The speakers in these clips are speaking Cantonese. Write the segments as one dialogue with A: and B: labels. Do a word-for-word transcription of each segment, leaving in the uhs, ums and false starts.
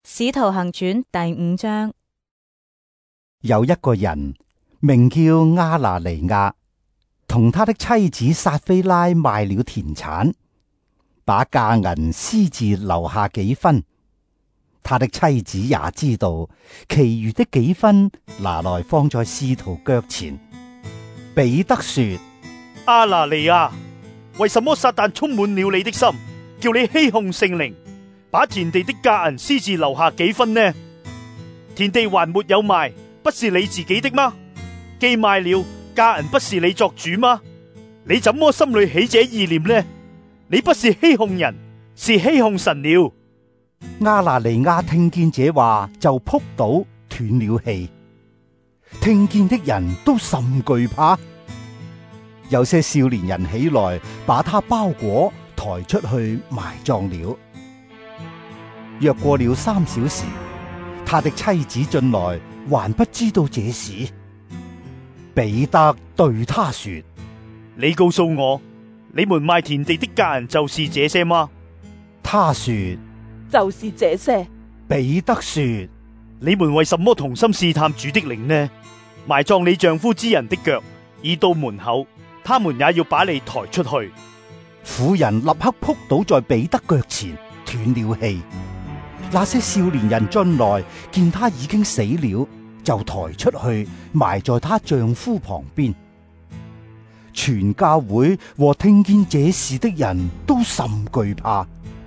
A: 使徒行傳第五章。
B: 有一個人名叫亞拿尼亞，同他的妻子撒非拉賣了田產，把價銀私自留下幾分。他的妻子也知道，其餘的幾分拿來放在使徒腳前。彼得說：
C: 亞拿尼亞，為什麼撒旦充滿了你的心，叫你欺哄聖靈，把田地的價銀私自留下幾分呢？田地還沒有賣，不是你自己的嗎？既賣了，價銀不是你作主嗎？你怎麼心裏起這意念呢？你不是欺哄人，是欺哄神了。
B: 亞拿尼亞聽見這話，就仆倒斷了氣。聽見的人都甚懼怕。有些少年人起來，把他包裹抬出去埋葬了。約過了三小時，他的妻子進來，還不知道這事。彼得對他說：
C: 你告訴我，你們賣田地的價銀就是這些嗎？
B: 他說：
D: 就是這些。
B: 彼得說：
C: 你們為什麼同心試探主的靈呢？埋葬你丈夫之人的腳已到門口，他們也要把你抬出去。
B: 婦人立刻撲倒在彼得腳前，斷了氣。那些少年人進來，見他已經死了，就抬出去埋在她丈夫旁邊。全教會和聽見這事的人都甚懼怕。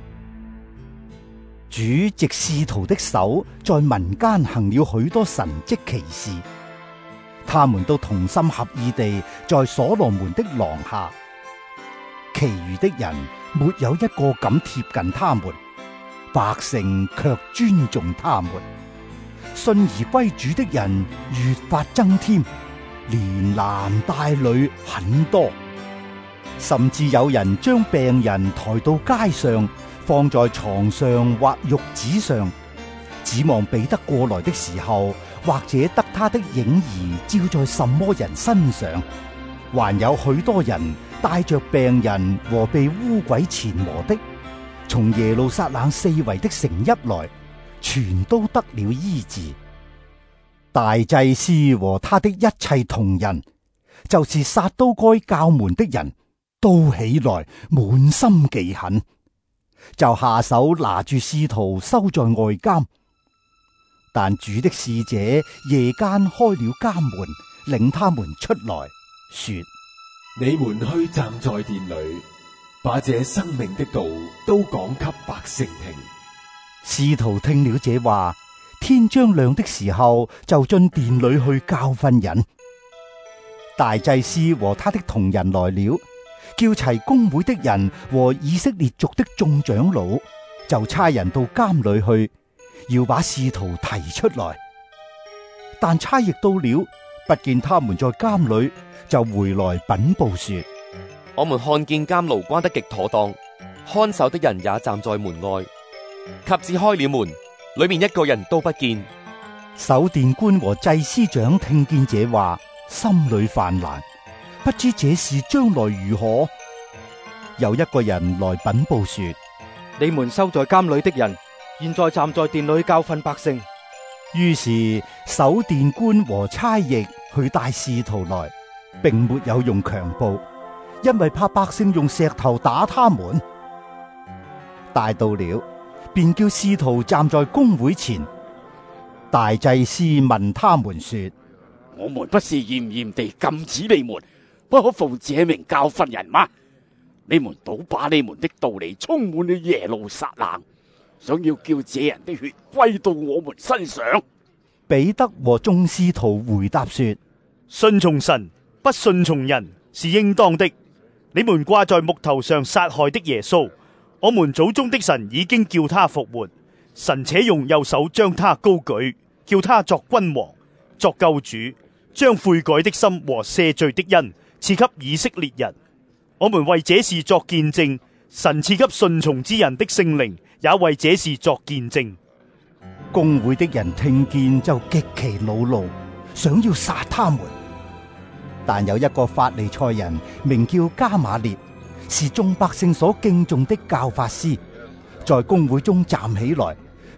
B: 主藉使徒的手，在民間行了許多神蹟奇事，他們都同心合意地在所羅門的廊下。其餘的人沒有一個敢貼近他們，百姓卻尊重他們。信而歸主的人越發增添，連男帶女很多，甚至有人將病人抬到街上，放在床上或褥子上，指望彼得過來的時候，或者得他的影兒照在什麼人身上。還有許多人帶着病人和被污鬼纏磨的，從耶路撒冷四圍的城邑來，全都得了醫治。大祭司和他的一切同人，就是撒都該教門的人，都起來滿心忌恨，就下手拿住使徒收在外監。但主的使者夜間開了監門，領他們出來，說：
E: 你們去站在殿裏，把這生命的道都講給百姓聽。
B: 使徒聽了這話，天將亮的時候，就進殿裏去教訓人。大祭司和他的同人來了，叫齊公會的人和以色列族的眾長老，就差人到監裏去，要把使徒提出來。但差役到了，不見他們在監裏，就回來稟報說：
F: 我們看見監牢關得極妥當，看守的人也站在門外，及至開了門，裏面一個人都不見。
B: 守殿官和祭司長聽見這話，心裏煩難，不知這事將來如何。有一個人來稟報說：
G: 你們收在監裏的人，現在站在殿裏教訓百姓。
B: 於是守殿官和差役去帶使徒來，並沒有用強暴，因為怕百姓用石頭打他們。帶到了，便叫使徒站在公會前。大祭司問他們說：
H: 我們不是嚴嚴地禁止你們不可奉這名教訓人嗎？你們倒把你們的道理充滿了耶路撒冷，想要叫這人的血歸到我們身上。
B: 彼得和眾使徒回答說：
C: 信從神，不信從人是應當的。你們掛在木頭上殺害的耶穌，我們祖宗的神已經叫他復活，神且用右手將他高舉，叫他作君王，作救主，將悔改的心和赦罪的恩賜給以色列人。我們為這事作見證，神賜給順從之人的聖靈也為這事作見證。
B: 公會的人聽見就極其惱怒，想要殺他們。但有一個法利賽人名叫加瑪列，是眾百姓所敬重的教法師，在公會中站起來，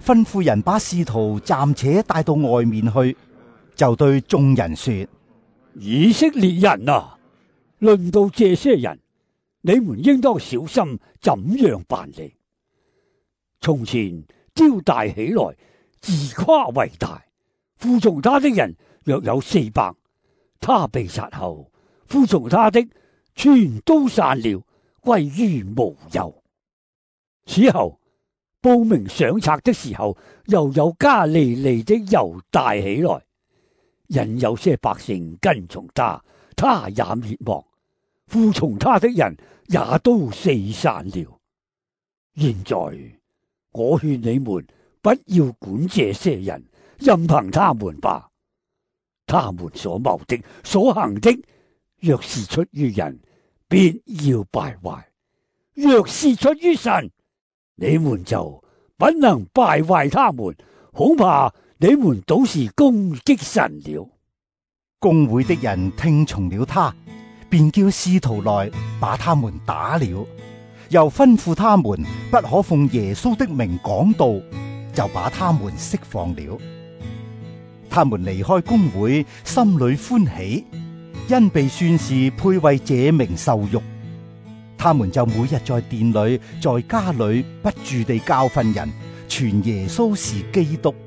B: 吩咐人把使徒暫且帶到外面去，就對眾人說：
I: 以色列人啊，論到這些人，你們應當小心怎樣辦理。從前丟大起來，自誇為大，服從他的人約有四百，他被殺後，服從他的全都散了，歸於無有。此後報名上冊的時候，又有加利利的猶大起來，引有些百姓跟從他，他也滅亡，服從他的人也都四散了。現在我勸你們不要管這些人，任憑他們吧。他們所謀的、所行的，若是出於人，必要敗壞；若是出於神，你們就不能敗壞他們。恐怕你們倒是攻擊神了。
B: 公會的人聽從了他，便叫使徒來把他們打了，又吩咐他們不可奉耶穌的名講道，就把他們釋放了。他們離開公會，心裏歡喜，因被算是配為這名受辱。他們就每日在店裏、在家裏不住地教訓人，傳耶穌是基督。